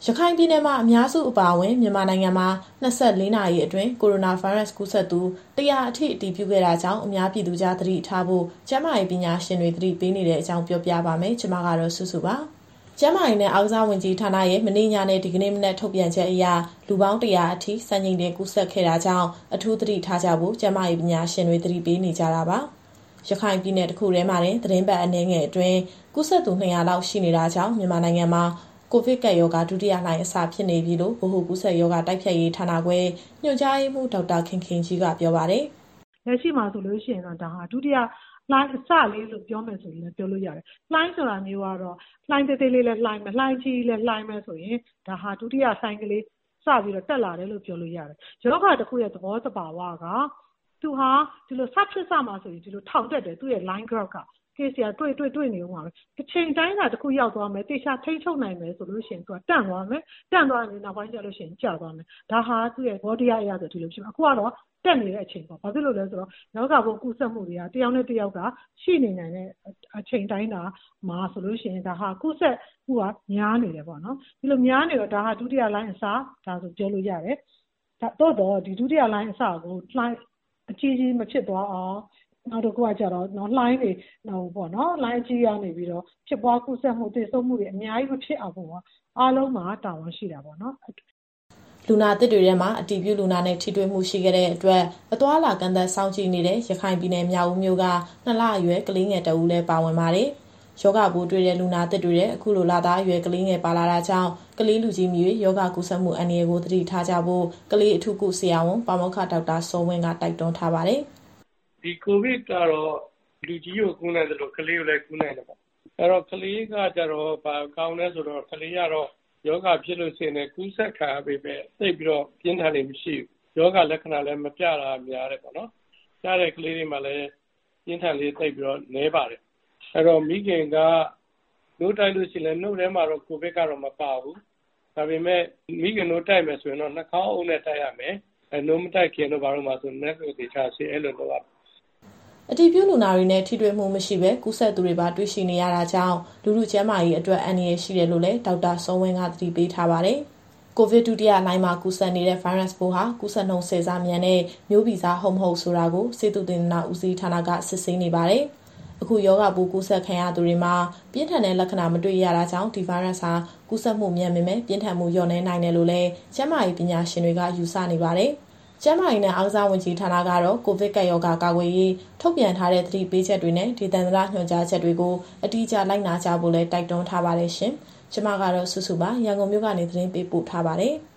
ရခိုင်ပြည်နယ်မှာအများစုအပါအဝင်မြန်မာနိုင်ငံမှာ24နာရီအတွင်းကိုရိုနာဗိုင်းရပ်စ်ကူးစက်သူ100အထိအတည်ပြုခဲ့တာကြောင့်အများပြည်သူကြားသတိထားဖို့ကျန်းမာရေးပညာရှင်တွေသတိပေးနေတဲ့အကြောင်းပြောပြပါမယ်။ကျွန်မကတော့စုစုပါ။ကျန်းမာရေးနဲ့အားကစားဝန်ကြီးဌာနရဲ့မနေ့ညနဲ့ဒီကနေ့မနက်ထုတ်ပြန်ချက်အရလူပေါင်း100အထိစံချိန်တင်ကူးစက်ခဲ့တာကြောင့်အထူးသတိထားကြဖို့ကျန်းမာရေးပညာရှင်တွေသတိပေးနေကြတာပါ။ရခိုင်ပြည်နယ်တစ်ခုထဲမှာတင်သတင်းပတ်အနည်းငယ်အတွင်းကူးစက်သူ200လောက်ရှိနေတာကြောင့်မြန်မာနိုင်ငံမှာကိုဗစ်ကပ်ရောဂါဒုတိယလှိုင်းအစဖြစ်နေပြီလို့ဗဟိုကူးစက်ရောဂါတိုက်ဖျက်ရေးဌာနခွဲညွှန်ကြားရေးမှူးဒေါက်တာခင်ခင်ကြီးကပြောပါတယ်။လက်ရှိမှာဆိုလို့ရှိရင်တော့ဒါဟာဒုတိယလှိုင်းအစလေးလို့ပြောမယ်ဆိုရင်လည်းပြောလို့ရတယ်။လှိုင်းဆိုတာမျိုးကတော့လှိုင်းသေးသေးလေးလည်းလှိုင်းမယ်လှိုင်းကြီးလည်းလှိုင်းမယ်ဆိုရင်ဒါဟာဒုတိယလှိုင်းကလေးစပြီးတော့တက်လာတယ်လို့ပြောလို့ရတယ်။ယောဂတစ်ခုရဲ့သဘောတဘာဝကသူဟာဒီလိုစဖြစ်စမှာဆိုရင်ဒီလိုထောင်တက်တယ်သူ့ရဲ့ line graph ကcase ကတွေ့နေဦးမှာပဲတစ်ချိန်တိုင်းတာတစ်ခုရောက်သွားမယ်တေချာထိန်းချုပ်နိုင်မယ်ဆိုလို့ရှိရင်သူကတန့်သွားမယ်တန့်သွားရင်နောက်ပိုင်းကျလို့ရှိရင်ကျသွားမယ်ဒါဟာသူ့ရဲ့ body အရာဆိုဒီလိုဖြစ်မှာအခုကတော့တက်နေတဲ့အချိန်ပေါ့ဘာဖြစ်လို့လဲဆိုတော့ယောဂဘုံကူးစက်မှုတွေကတယောက်နဲ့တယောက်ကရှိနေနိုင်တဲ့အချိန်တိုင်းတာမှာဆိုလို့ရှိရင်ဒါဟာကူးစက်မှုကများနေတယ်ပေါ့နော်ဒီလိုများနေတော့ဒါဟာဒုတိယလိုင်းအစားဒါဆိုပြောလို့ရတယ်ဒါတော့ဒီဒုတိယလိုင်းအစားကိုလှိုင်းအကြီးကြီးမဖြစ်သွားအောင်နောက်တစ်ခုကကြတော့လှိုင်းတွေပေါ့နော်လှိုင်းကြီးရနေပြီးတော့ဖြစ်ပွားကူးစက်မှုတည်ဆုံမှုတွေအများကြီးမဖြစ်အောင်ပေါ့အားလုံးမှာတာဝန်ရှိတာပေါ့နော်လူနာသစ်တွေထဲမှာအတည်ပြုလူနာနဲ့ထိတွေ့မှုရှိခဲ့တဲ့အတွက်အသွားလာကန့်သတ်စောင့်ကြည့်နေတဲ့ရခိုင်ပြည်နယ်မြောက်ဦးမြို့က2လအရွယ်ကလေးငယ်တဦးလည်းပါဝင်ပါတယ်။ယောဂပိုးတွေ့တဲ့လူနာသစ်တွေတဲ့အခုလိုလသားအရွယ်ကလေးငယ်ပါလာတာကြောင့်ကလေးလူကြီးမျိုးယောဂကူးစက်မှုအန္တရာယ်ကိုသတိထားကြဖို့ကလေးအထူးကုဆရာဝန်ပါမောက္ခဒေါက်တာစောဝင်းကတိုက်တွန်းထားပါတယ်။ဒီကိုဗစ်ကတော့လူကြီးကိုကူးနိုင်တယ်လို့ကလေးကိုလည်းကူးနိုင်တယ်ပေါ့။အဲ့တော့ကလေးကကြတော့ဘာကောင်းလဲဆိုတော့ကလေးကတော့ယောဂဖြစ်လို့ရှိရင်ကူးစက်ခံရပေမဲ့သိပြီးတော့ပြင်းထန်နေမရှိဘူး။ယောဂလက္ခဏာလည်းမပြတာများတယ်ပေါ့နော်။ကြားတဲ့ကလေးတွေမှာလည်းပြင်းထန်လေးသိပြီးတော့နည်းပါတယ်။အဲ့တော့မိခင်ကနှုတ်တိုက်လို့ရှိရင်နှုတ်ထဲမှာတော့ကိုဗစ်ကတော့မပါဘူး။ဒါပေမဲ့မိခင်နှုတ်တိုက်မယ်ဆိုရင်တော့နှာခေါင်းအုပ်နဲ့တိုက်ရမယ်။နှုတ်မတိုက်ခင်တော့ဘာလို့မှဆိုနှက်ကိုတေချာဆေးအဲ့လိုလုပ်ရအတည်ပြုလူနာတွေနဲ့ထိတွေ့မှုမရှိဘဲကူးစက်သူတွေပါတွေ့ရှိနေရတာကြောင့်လူထုကျန်းမာရေးအတွက်အန္တရာယ်ရှိတယ်လို့လည်းဒေါက်တာစောဝင်းကသတိပေးထားပါတယ်။ကိုဗစ်ဒုတိယလှိုင်းမှာကူးစက်နေတဲ့ဗိုင်းရပ်စ်ပိုးဟာကူးစက်နှုန်း10ဆမြန်တဲ့မျိုးဗီဇဟုတ်မဟုတ်ဆိုတာကိုစေတုတင်နာဦးစီးဌာနကစစ်ဆေးနေပါတယ်။အခုယောဂပိုးကူးစက်ခံရသူတွေမှာပြင်းထန်တဲ့လက္ခဏာမတွေ့ရတာကြောင့်ဒီဗိုင်းရပ်စ်ဟာကူးစက်မှုမြန်ပေမဲ့ပြင်းထန်မှုလျော့နည်းနိုင်တယ်လို့လည်းကျန်းမာရေးပညာရှင်တွေကယူဆနေပါတယ်။ကျန်းမာရေးနဲ့အားကစားဝန်ကြီးဌာနကတော့ကိုဗစ်ကပ်ရောဂါကာကွယ်ရေးထုတ်ပြန်ထားတဲ့သတိပေးချက်တွေနဲ့ဒေသန္တရညွှန်ကြားချက်တွေကိုအတိအကျလိုက်နာကြဖို့လည်းတိုက်တွန်းထားပါတယ်ရှင်။ကျွန်မကတော့စုစုပါရန်ကုန်မြို့ကနေသတင်းပေးပို့ထားပါတယ်။